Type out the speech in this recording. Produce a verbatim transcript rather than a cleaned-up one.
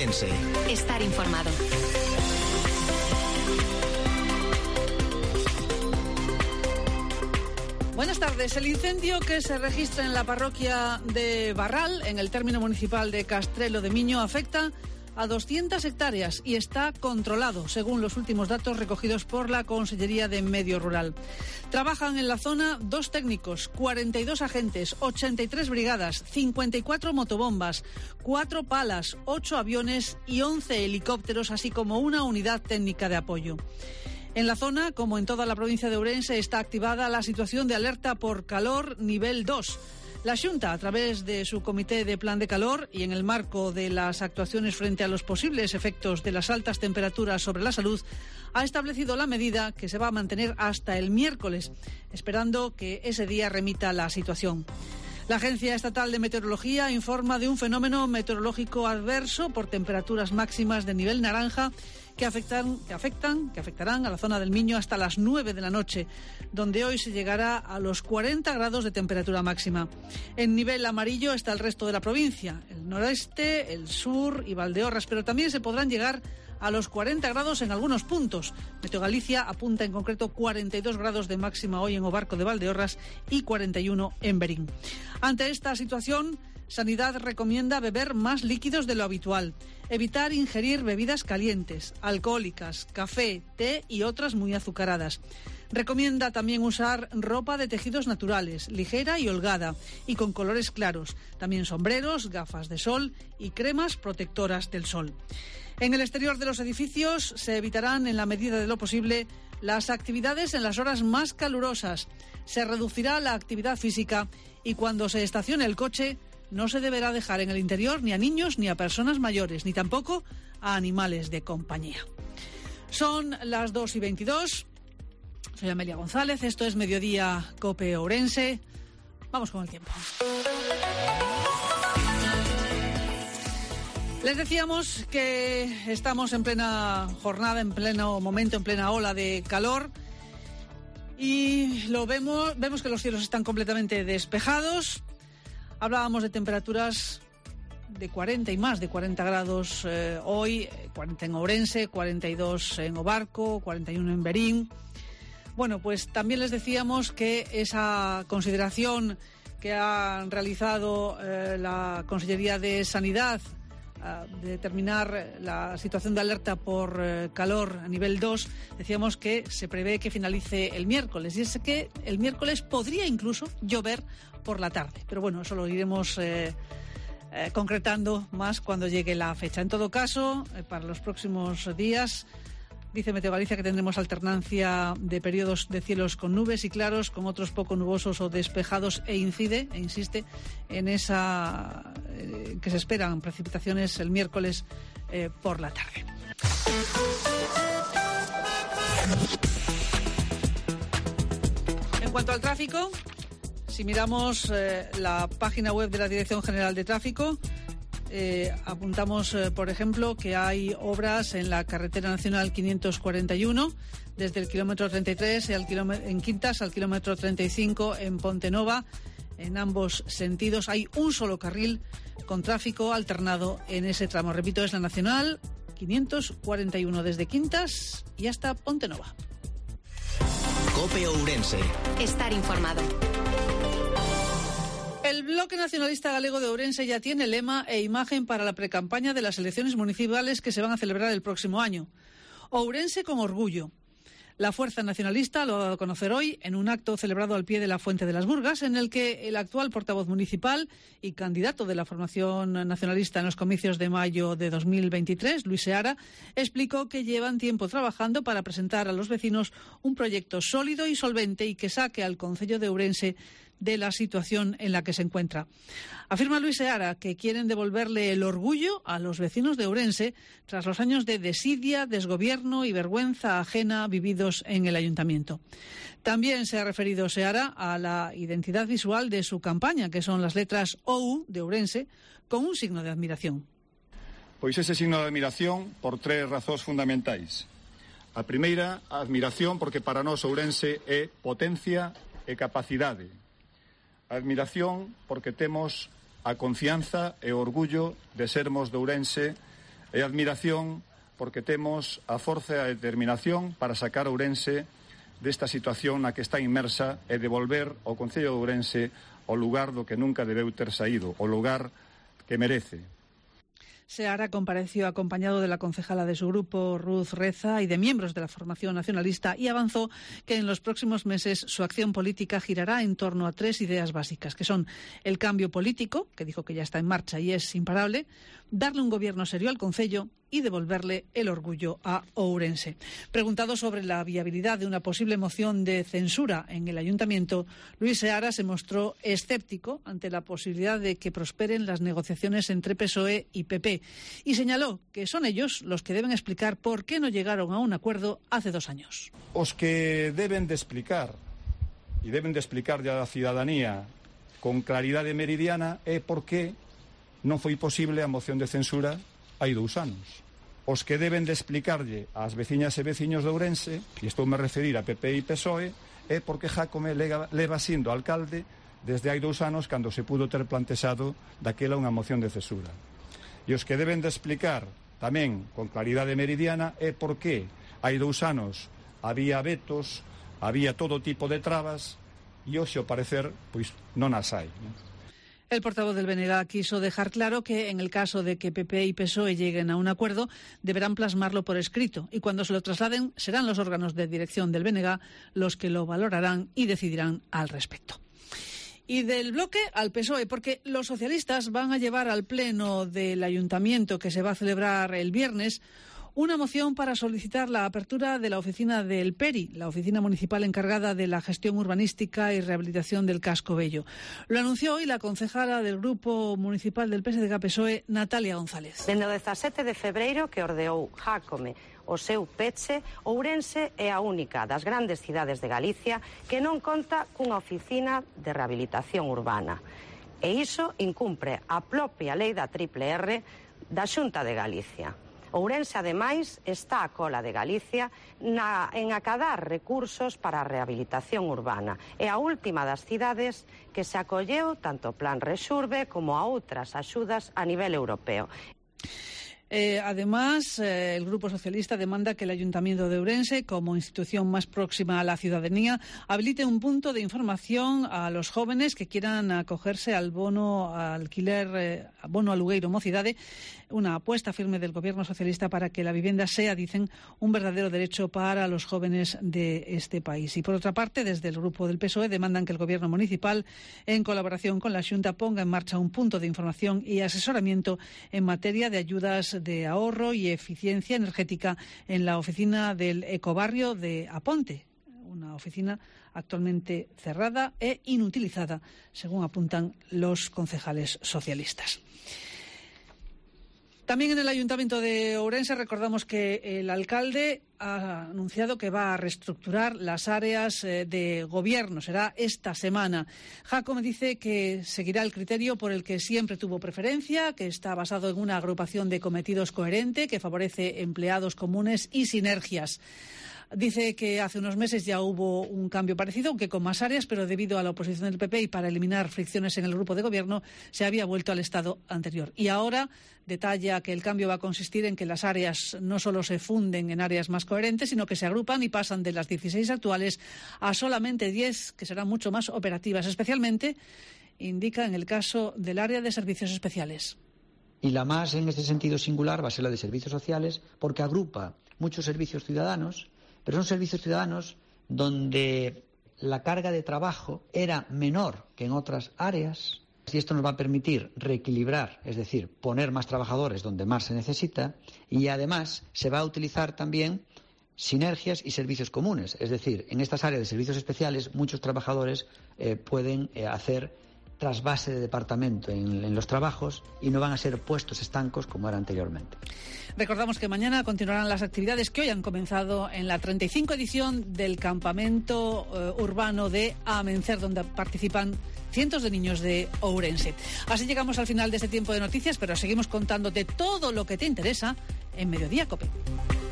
Ourense. Estar informado. Buenas tardes. El incendio que se registra en la parroquia de Barral, en el término municipal de Castrelo de Miño, afecta a doscientas hectáreas y está controlado, según los últimos datos recogidos por la Consellería de Medio Rural. Trabajan en la zona dos técnicos, cuarenta y dos agentes, ochenta y tres brigadas, cincuenta y cuatro motobombas, cuatro palas, ocho aviones y once helicópteros, así como una unidad técnica de apoyo. En la zona, como en toda la provincia de Ourense, está activada la situación de alerta por calor nivel dos. La Xunta, a través de su Comité de Plan de Calor y en el marco de las actuaciones frente a los posibles efectos de las altas temperaturas sobre la salud, ha establecido la medida que se va a mantener hasta el miércoles, esperando que ese día remita la situación. La Agencia Estatal de Meteorología informa de un fenómeno meteorológico adverso por temperaturas máximas de nivel naranja que afectan, que afectan, que afectarán a la zona del Miño hasta las nueve de la noche, donde hoy se llegará a los cuarenta grados de temperatura máxima. En nivel amarillo está el resto de la provincia, el noreste, el sur y Valdeorras, pero también se podrán llegar a los cuarenta grados en algunos puntos. Meteo Galicia apunta en concreto cuarenta y dos grados de máxima hoy en Obarco de Valdeorras y cuarenta y uno en Berín. Ante esta situación, Sanidad recomienda beber más líquidos de lo habitual, evitar ingerir bebidas calientes, alcohólicas, café, té y otras muy azucaradas. Recomienda también usar ropa de tejidos naturales, ligera y holgada, y con colores claros. También sombreros, gafas de sol y cremas protectoras del sol. En el exterior de los edificios se evitarán, en la medida de lo posible, las actividades en las horas más calurosas. Se reducirá la actividad física y cuando se estacione el coche, no se deberá dejar en el interior ni a niños ni a personas mayores, ni tampoco a animales de compañía. Son las dos y veintidós. Soy Amelia González. Esto es Mediodía Cope Ourense. Vamos con el tiempo. Les decíamos que estamos en plena jornada, en pleno momento, en plena ola de calor. Y lo vemos, vemos que los cielos están completamente despejados. Hablábamos de temperaturas de cuarenta y más de cuarenta grados eh, hoy, cuarenta en Ourense, cuarenta y dos en Obarco, cuarenta y uno en Berín. Bueno, pues también les decíamos que esa consideración que ha realizado eh, la Consellería de Sanidad de determinar la situación de alerta por eh, calor a nivel dos, decíamos que se prevé que finalice el miércoles. Y es que el miércoles podría incluso llover por la tarde. Pero bueno, eso lo iremos eh, eh, concretando más cuando llegue la fecha. En todo caso, eh, para los próximos días, dice Meteo Galicia que tendremos alternancia de periodos de cielos con nubes y claros, con otros poco nubosos o despejados, e incide, e insiste, en esa eh, que se esperan precipitaciones el miércoles eh, por la tarde. En cuanto al tráfico, si miramos eh, la página web de la Dirección General de Tráfico, Eh, apuntamos, eh, por ejemplo, que hay obras en la carretera nacional quinientos cuarenta y uno, desde el kilómetro treinta y tres al kilómetro, en Quintas al kilómetro treinta y cinco en Pontenova. En ambos sentidos hay un solo carril con tráfico alternado en ese tramo. Repito, es la nacional quinientos cuarenta y uno desde Quintas y hasta Pontenova. Cope Ourense. Estar informado. El Bloque Nacionalista Galego de Ourense ya tiene lema e imagen para la precampaña de las elecciones municipales que se van a celebrar el próximo año. Ourense con orgullo. La Fuerza Nacionalista lo ha dado a conocer hoy en un acto celebrado al pie de la Fuente de las Burgas, en el que el actual portavoz municipal y candidato de la formación nacionalista en los comicios de mayo de dos mil veintitrés, Luis Seara, explicó que llevan tiempo trabajando para presentar a los vecinos un proyecto sólido y solvente y que saque al concello de Ourense de la situación en la que se encuentra. Afirma Luis Seara que quieren devolverle el orgullo a los vecinos de Ourense tras los años de desidia, desgobierno y vergüenza ajena vividos en el ayuntamiento. También se ha referido Seara a la identidad visual de su campaña, que son las letras O U de Ourense, con un signo de admiración. Pois ese signo de admiración por tres razóns fundamentais. A primeira, a admiración porque para nós Ourense é potencia e capacidade. A admiración porque temos a confianza e o orgullo de sermos de Ourense E admiración porque temos a forza e a determinación para sacar a Ourense desta situación na que está inmersa e devolver ao Concello de Ourense ao lugar do que nunca debeu ter saído, o lugar que merece. Seara compareció acompañado de la concejala de su grupo, Ruth Reza, y de miembros de la formación nacionalista, y avanzó que en los próximos meses su acción política girará en torno a tres ideas básicas, que son el cambio político, que dijo que ya está en marcha y es imparable, darle un gobierno serio al concello y devolverle el orgullo a Ourense. Preguntado sobre la viabilidad de una posible moción de censura en el ayuntamiento, Luis Seara se mostró escéptico ante la posibilidad de que prosperen las negociaciones entre P S O E y P P y señaló que son ellos los que deben explicar por qué no llegaron a un acuerdo hace dos años. Os que deben de explicar e deben de explicarlle á cidadanía con claridade meridiana é por que non foi posible a moción de censura hai dous anos. Os que deben de explicarlle ás veciñas e veciños de Ourense, e estou me referir a P P e P S O E, é porque Jácome leva, leva sindo alcalde desde hai dous anos cando se pudo ter plantexado daquela unha moción de censura. E os que deben de explicar tamén con claridade meridiana é por que hai dous anos había vetos, había todo tipo de trabas e hoxe, ao parecer, pois non as hai, non? El portavoz del B N G quiso dejar claro que en el caso de que P P y P S O E lleguen a un acuerdo, deberán plasmarlo por escrito y cuando se lo trasladen serán los órganos de dirección del B N G los que lo valorarán y decidirán al respecto. Y del bloque al P S O E, porque los socialistas van a llevar al pleno del ayuntamiento que se va a celebrar el viernes una moción para solicitar la apertura de la oficina del PERI, la oficina municipal encargada de la gestión urbanística y rehabilitación del casco bello. Lo anunció hoy la concejala del Grupo Municipal del P S D G P S O E, Natalia González. Dende o dezasete de febreiro que ordeou Jácome o seu peche, Ourense é a única das grandes cidades de Galicia que non conta cunha oficina de rehabilitación urbana. E iso incumpre a propia lei da triple R da Xunta de Galicia. Ourense, ademais, está a cola de Galicia na, en acadar recursos para a rehabilitación urbana. É a última das cidades que se acolleu tanto o Plan Rexurbe como a outras axudas a nivel europeo. Eh, además, eh, el Grupo Socialista demanda que el Ayuntamiento de Ourense, como institución más próxima a la ciudadanía, habilite un punto de información a los jóvenes que quieran acogerse al bono alquiler, eh, bono alugueiro mocidade, una apuesta firme del Gobierno socialista para que la vivienda sea, dicen, un verdadero derecho para los jóvenes de este país. Y por otra parte, desde el Grupo del P S O E demandan que el Gobierno municipal, en colaboración con la Xunta, ponga en marcha un punto de información y asesoramiento en materia de ayudas de ahorro y eficiencia energética en la oficina del ecobarrio de Aponte, una oficina actualmente cerrada e inutilizada, según apuntan los concejales socialistas. También en el Ayuntamiento de Ourense recordamos que el alcalde ha anunciado que va a reestructurar las áreas de gobierno. Será esta semana. Jácome dice que seguirá el criterio por el que siempre tuvo preferencia, que está basado en una agrupación de cometidos coherente, que favorece empleados comunes y sinergias. Dice que hace unos meses ya hubo un cambio parecido, aunque con más áreas, pero debido a la oposición del P P y para eliminar fricciones en el grupo de gobierno, se había vuelto al estado anterior. Y ahora detalla que el cambio va a consistir en que las áreas no solo se funden en áreas más coherentes, sino que se agrupan y pasan de las dieciséis actuales a solamente diez, que serán mucho más operativas, especialmente, indica, en el caso del área de servicios especiales. Y la más, en este sentido singular, va a ser la de servicios sociales, porque agrupa muchos servicios ciudadanos, pero son servicios ciudadanos donde la carga de trabajo era menor que en otras áreas. Y esto nos va a permitir reequilibrar, es decir, poner más trabajadores donde más se necesita, y además se va a utilizar también sinergias y servicios comunes. Es decir, en estas áreas de servicios especiales muchos trabajadores eh, pueden eh, hacer trasvase de departamento en, en los trabajos y no van a ser puestos estancos como era anteriormente. Recordamos que mañana continuarán las actividades que hoy han comenzado en la treinta y cinco edición del campamento eh, urbano de Amencer, donde participan cientos de niños de Ourense. Así llegamos al final de este tiempo de noticias, pero seguimos contándote todo lo que te interesa en Mediodía COPE.